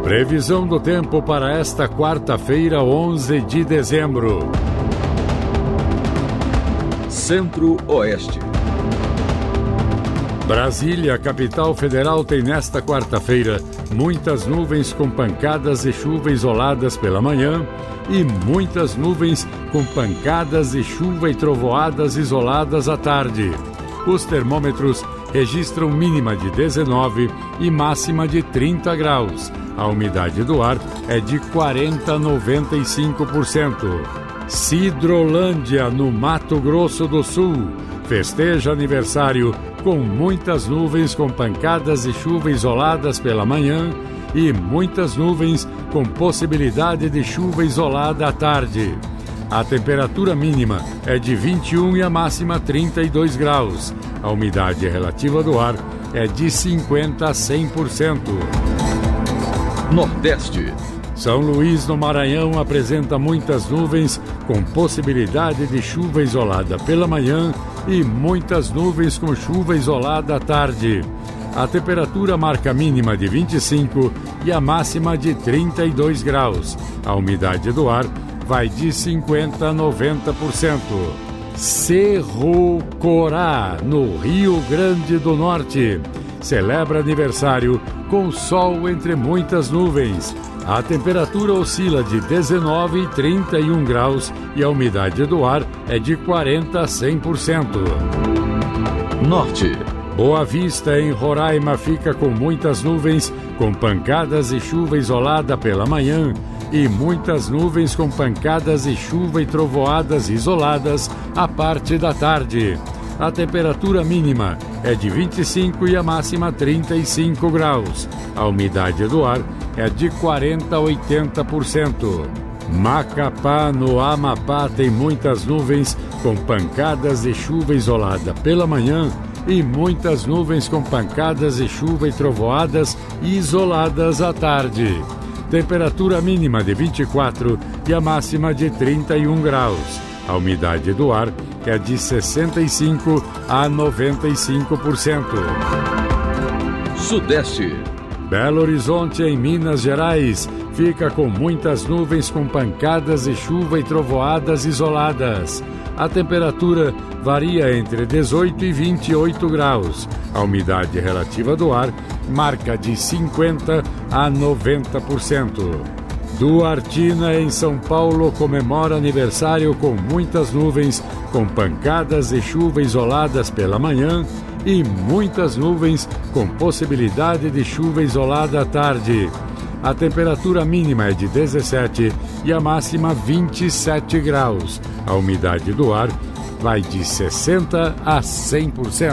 Previsão do tempo para esta quarta-feira, 11 de dezembro. Centro-Oeste. Brasília, capital federal, tem nesta quarta-feira muitas nuvens com pancadas e chuva isoladas pela manhã e muitas nuvens com pancadas e chuva e trovoadas isoladas à tarde. Os termômetros registram mínima de 19 e máxima de 30 graus. A umidade do ar é de 40 a 95%. Sidrolândia, no Mato Grosso do Sul, festeja aniversário com muitas nuvens com pancadas e chuva isoladas pela manhã e muitas nuvens com possibilidade de chuva isolada à tarde. A temperatura mínima é de 21 e a máxima 32 graus. A umidade relativa do ar é de 50 a 100%. Nordeste. São Luís, no Maranhão, apresenta muitas nuvens com possibilidade de chuva isolada pela manhã e muitas nuvens com chuva isolada à tarde. A temperatura marca a mínima de 25 e a máxima de 32 graus. A umidade do ar vai de 50 a 90%. Cerro Corá, no Rio Grande do Norte, celebra aniversário com sol entre muitas nuvens. A temperatura oscila de 19 e 31 graus e a umidade do ar é de 40 a 100%. Norte. Boa Vista, em Roraima, fica com muitas nuvens, com pancadas e chuva isolada pela manhã e muitas nuvens com pancadas e chuva e trovoadas isoladas à parte da tarde. A temperatura mínima é de 25 e a máxima 35 graus. A umidade do ar é de 40 a 80%. Macapá, no Amapá, tem muitas nuvens com pancadas e chuva isolada pela manhã e muitas nuvens com pancadas e chuva e trovoadas isoladas à tarde. Temperatura mínima de 24 e a máxima de 31 graus. A umidade do ar é de 65 a 95%. Sudeste. Belo Horizonte, em Minas Gerais, fica com muitas nuvens com pancadas e chuva e trovoadas isoladas. A temperatura varia entre 18 e 28 graus. A umidade relativa do ar marca de 50 a 90%. Duartina, em São Paulo, comemora aniversário com muitas nuvens, com pancadas e chuva isoladas pela manhã e muitas nuvens com possibilidade de chuva isolada à tarde. A temperatura mínima é de 17 e a máxima 27 graus. A umidade do ar vai de 60 a 100%.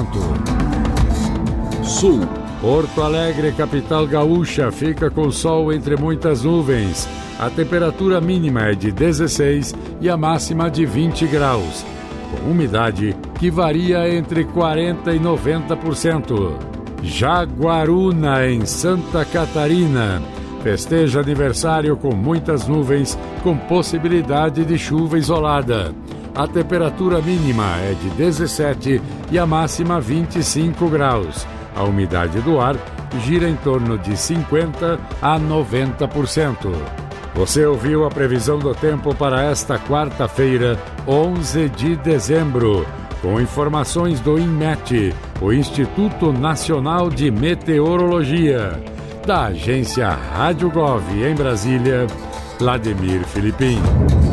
Sul. Porto Alegre, capital gaúcha, fica com sol entre muitas nuvens. A temperatura mínima é de 16 e a máxima de 20 graus, com umidade que varia entre 40 e 90%. Jaguaruna, em Santa Catarina, festeja aniversário com muitas nuvens, com possibilidade de chuva isolada. A temperatura mínima é de 17 e a máxima 25 graus. A umidade do ar gira em torno de 50 a 90%. Você ouviu a previsão do tempo para esta quarta-feira, 11 de dezembro, com informações do INMET, o Instituto Nacional de Meteorologia, da agência Rádio Gov, em Brasília, Vladimir Filipim.